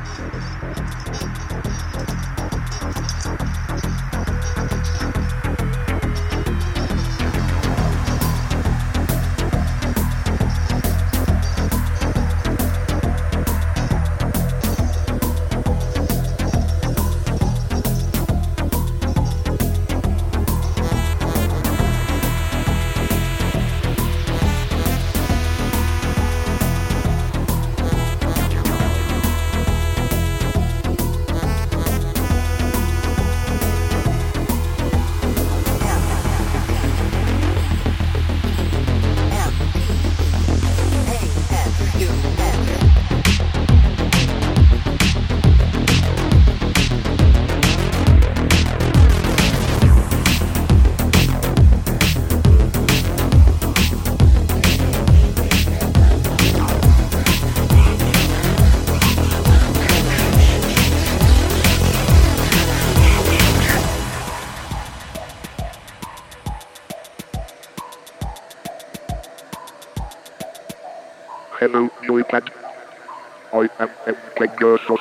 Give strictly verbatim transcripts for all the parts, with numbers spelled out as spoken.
Hello, Joypad. I am M K Gersos.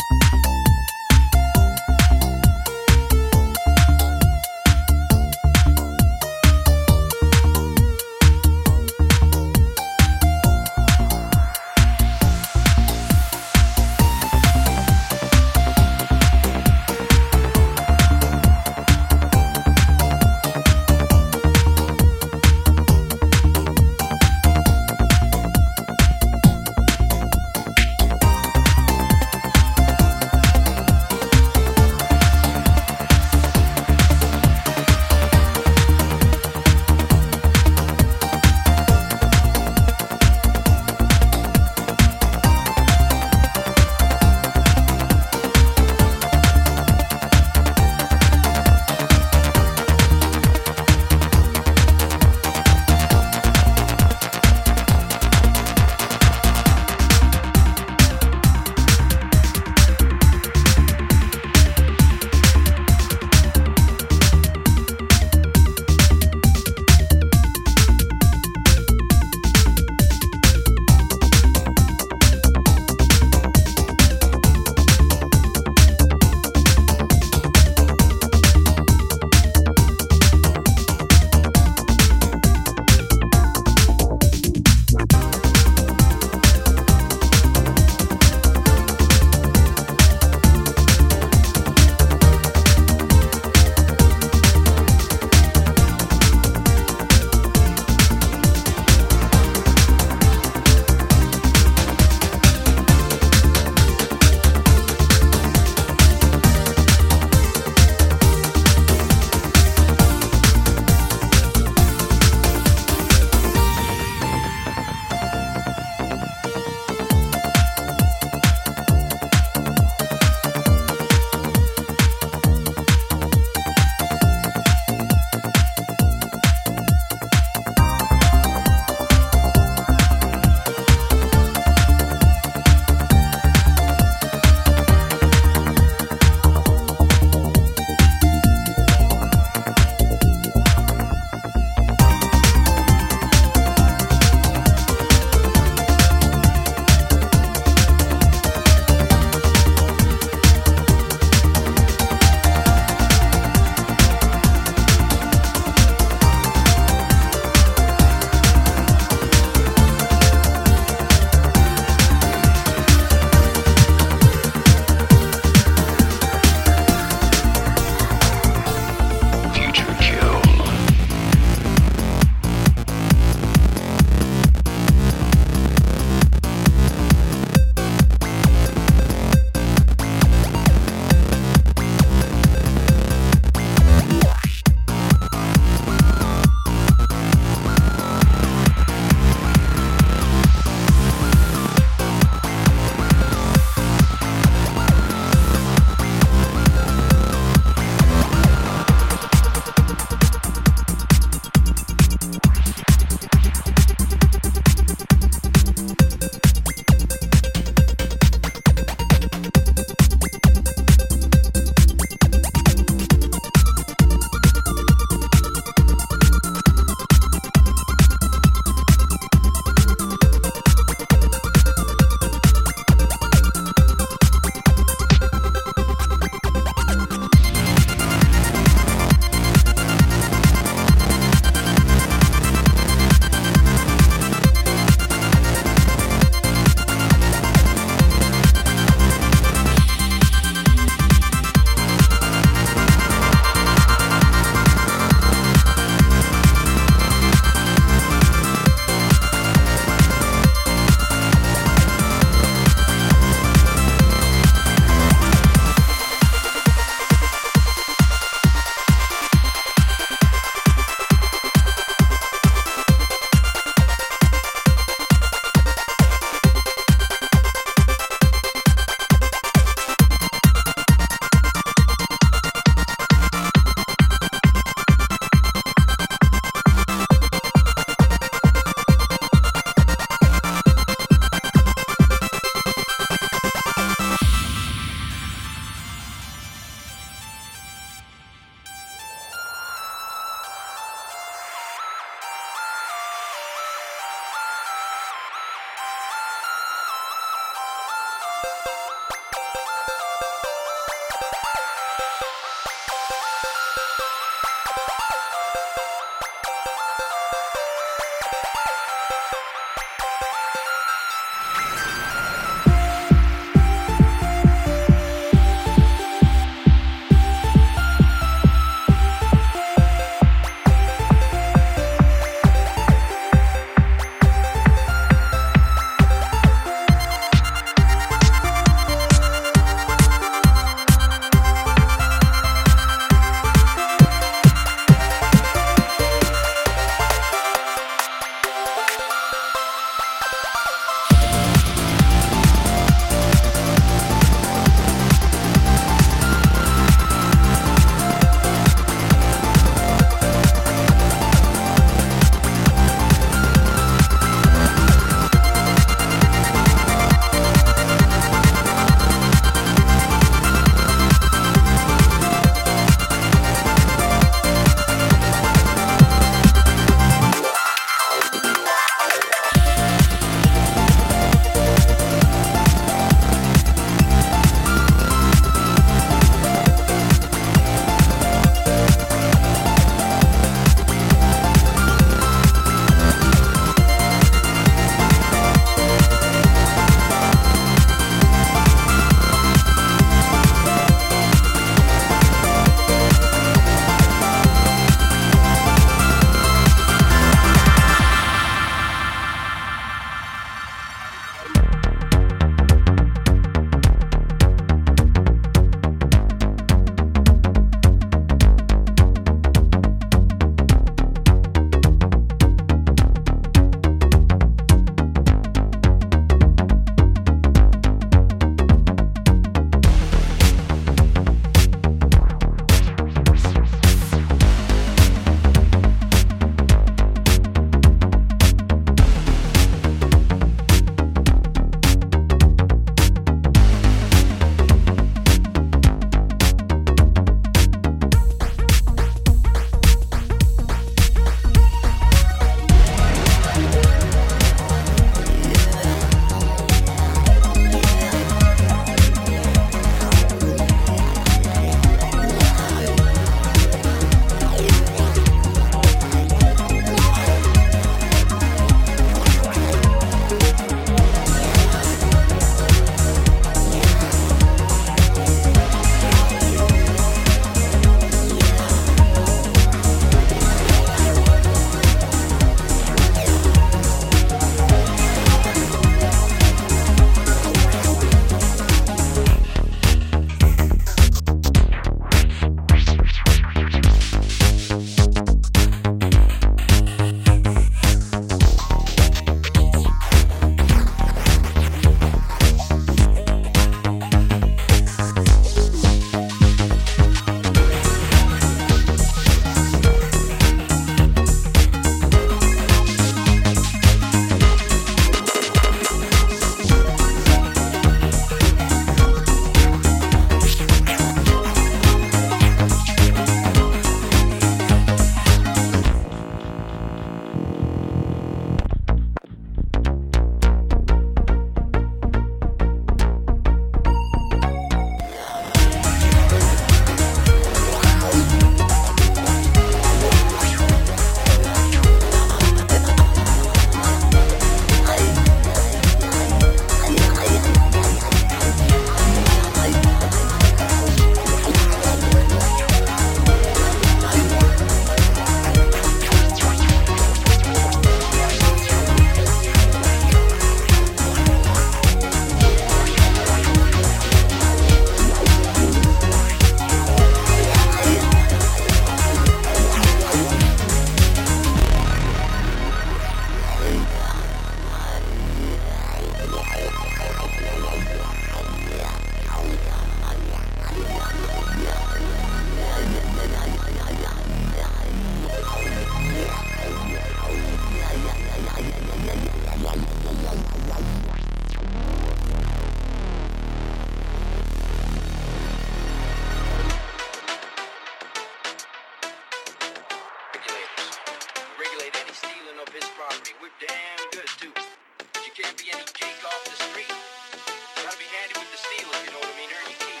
stealing of his property. We're damn good too. But you can't be any geek off the street. You gotta be handy with the steel, if you know what I mean. Earn your keep.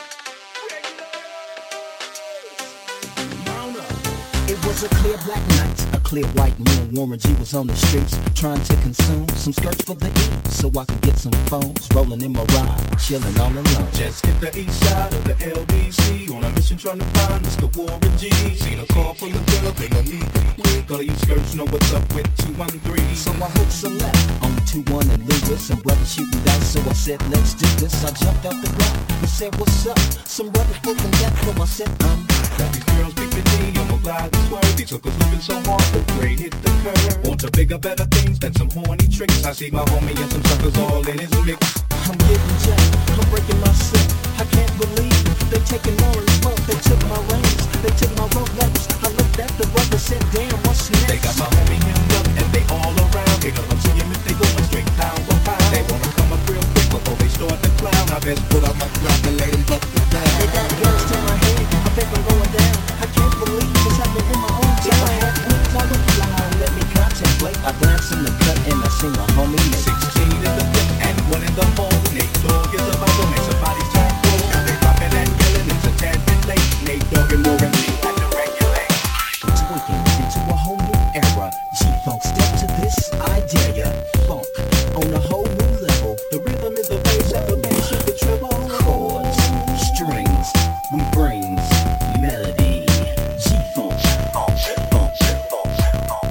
It was a clear black night, a clear white moon. Warren G was on the streets, trying to consume some skirts for the E, so I could get some phones. Rolling in my ride, chilling all alone. Just hit the east side of the L B C on a mission trying to find Mister Warren G. Seen a call from the girl, they gon' need me. Girl, you skirts know what's up with two one three. So I hooked some left on two one and Lewis, and brother shooting dice. So I said, let's do this. I jumped out the block and said, what's up? Some brothers broken that, so I said, I'm got these girls beefing me, I'm a glide and swerve. They took us living so hard, the grade hit the curve. Want to bigger, better things than some horny tricks. I see my homie and some suckers all in his mix. I'm getting jacked, I'm breaking myself. I can't believe they taking more as well. They took my reins, they took my Rolex. I looked at the brother, said, damn, what's next? They got my homie hemmed up and they all around. They gonna see him if they going straight down for pound. They wanna come up real quick before they start to clown. I best pull out my Glock and let him buck the down. They got guns to my head, I think I'm going down. I can't believe it's happening in my own town. I had wings, I look fly, let me contemplate. I glance in the cut and I see my homie Nate. Sixteen in the flip and one in the hole. Nate Dogg is about to make somebody's time cold. They poppin' and yelling, it's a tad bit late. Nate Dogg and Warren G had to regulate. Tweaking into a whole new era. G-Funk, step to this, I dare ya. Funk on a whole new level. The rhythm is the bass and the bass is the treble. Chords, strings, we brings melody. G-Funk, funk, funk, funk, funk.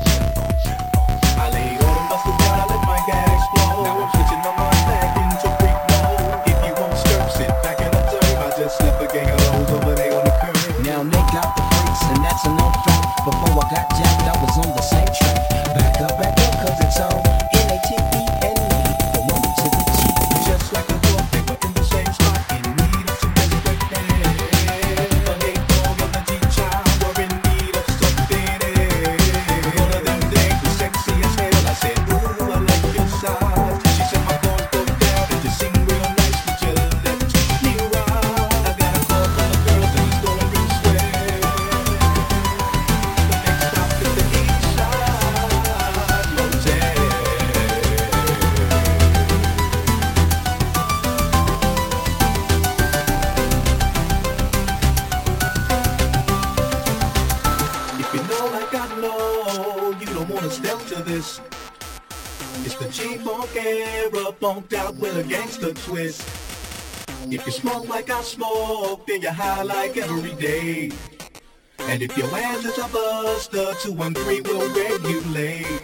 I lay on and bustle down, I let my gas explode. Now I'm switching my mind back into freak mode. If you won't stir, sit back and observe. I just left a gang of those over there on the curb. Now they got the freaks and that's a known fact. Before I got jacked, I was on the same track. Back up, back up, cause it's on N A T E and me, the woman to the G. Just like a dog, they were in the same spot, in need of some desperate help. But they dog and the G-child were in need of something else. One of them days was sexy as hell. I said, ooh, I like your size. She said my chords go down and you sing real nice. Would you let me ride? I got a call from the girls and he's going real swell. The next stop is the east side motel. If you know like I know, you don't wanna step to this. It's the G-Funk era, funked out with a gangster twist. If you smoke like I smoke, then you're high like every day. And if your ass is a buster, two one three will regulate.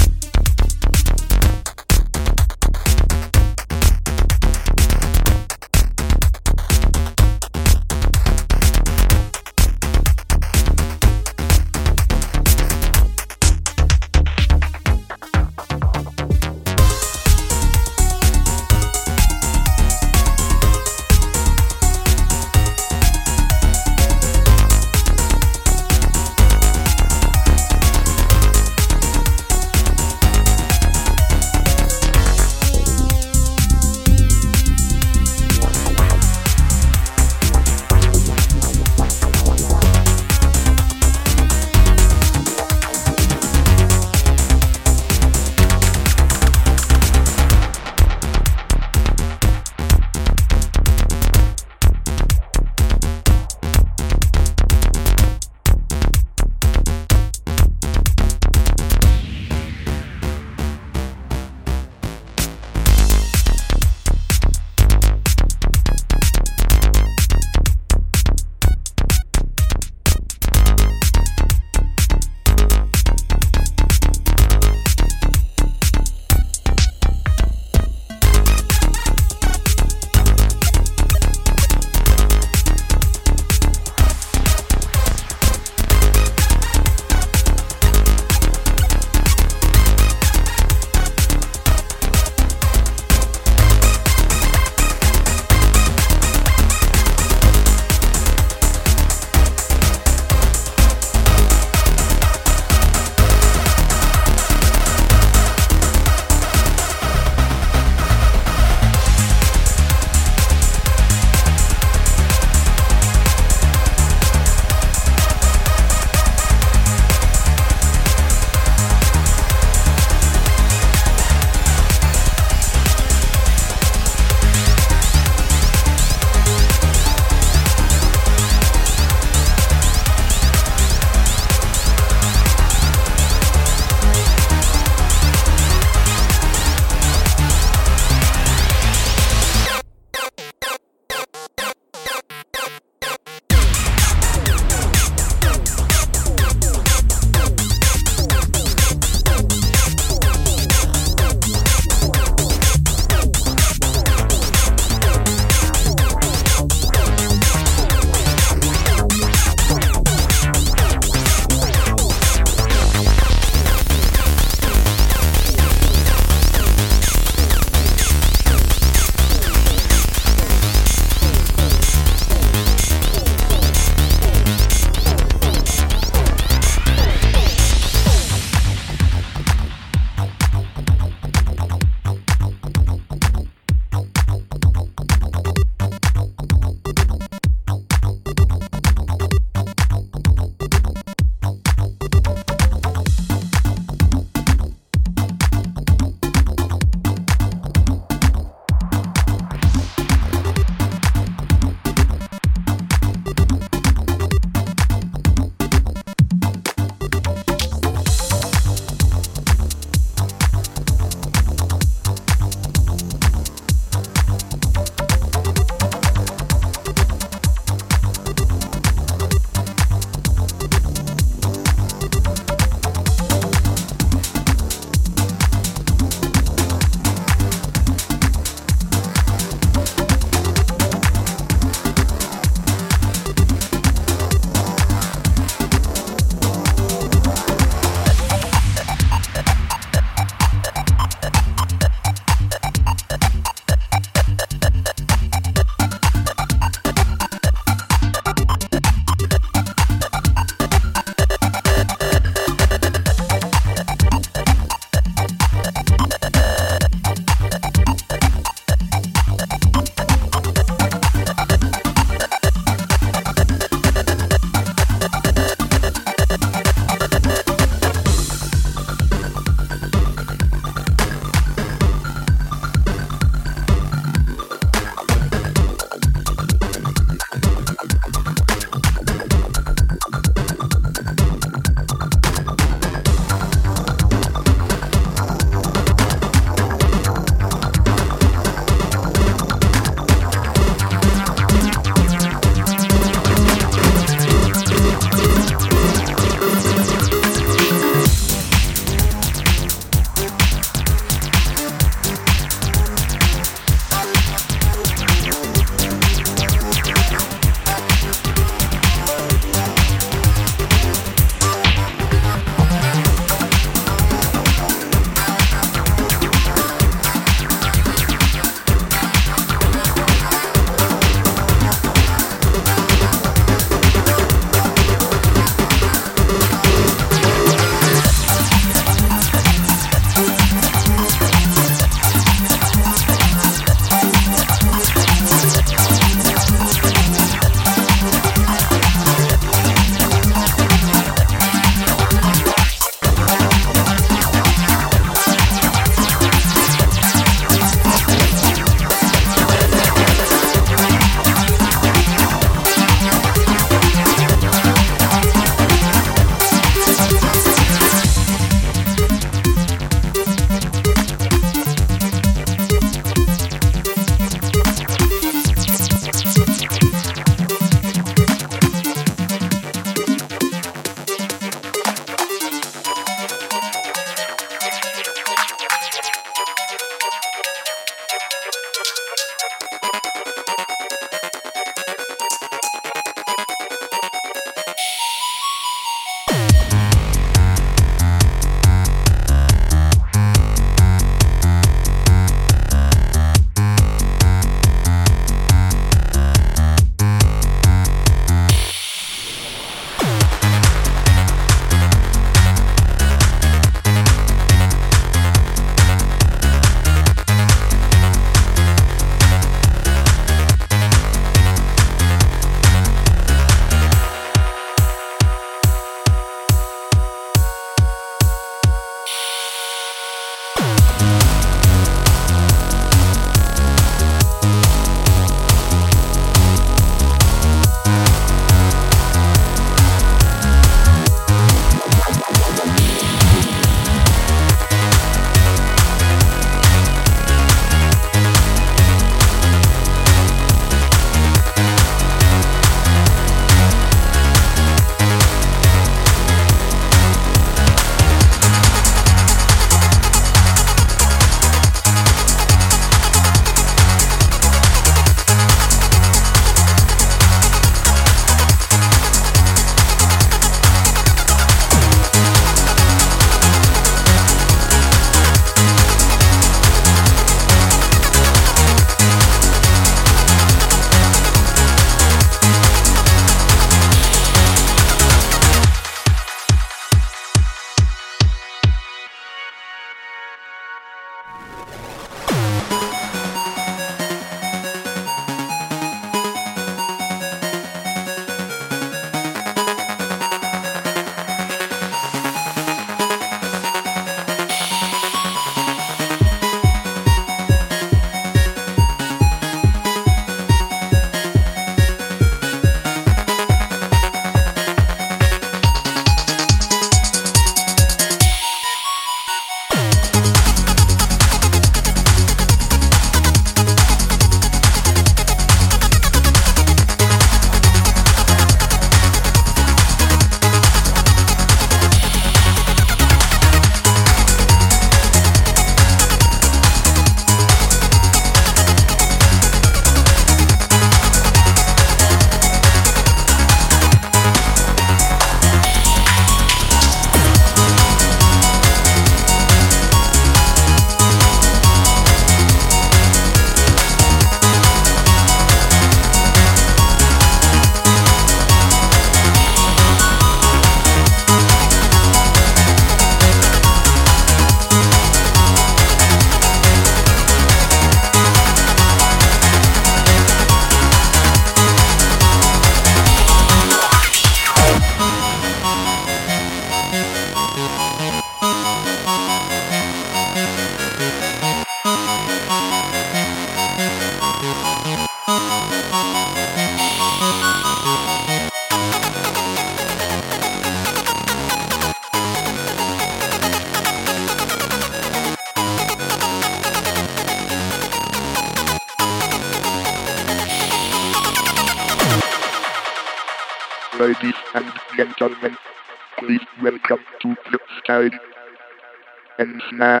Ladies and gentlemen, please welcome to the stage and snap.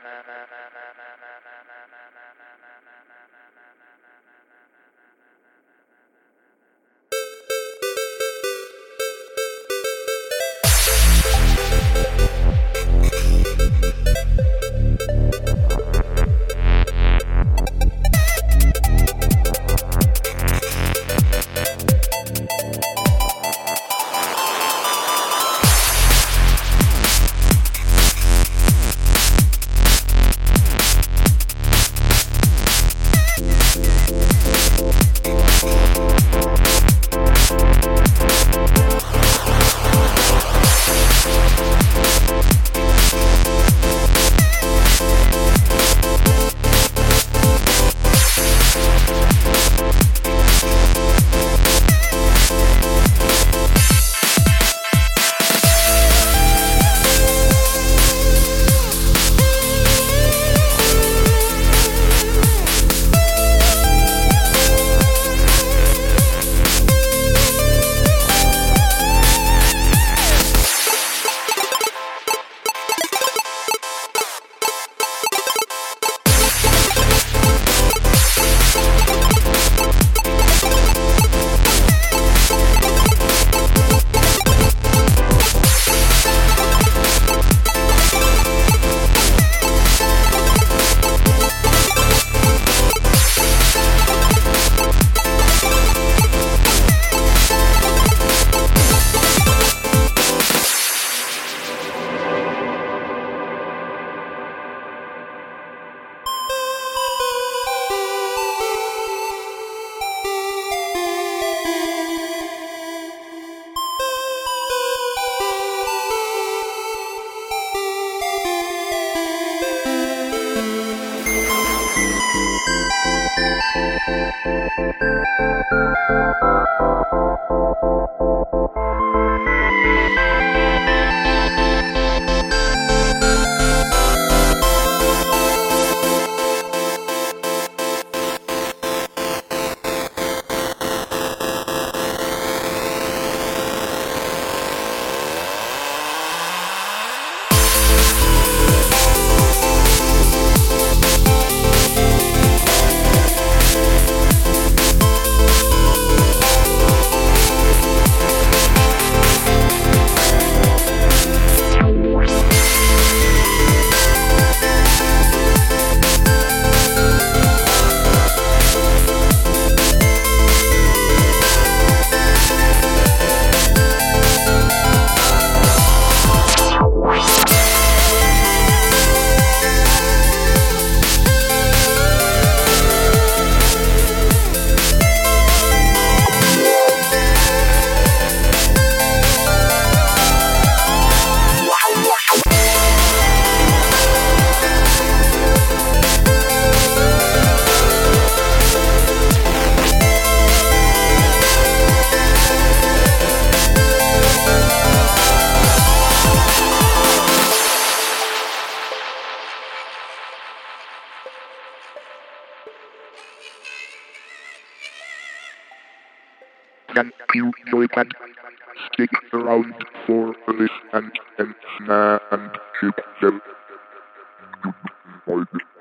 Thank you, Joypad. Stick around for this and and snare and chip them. Goodbye.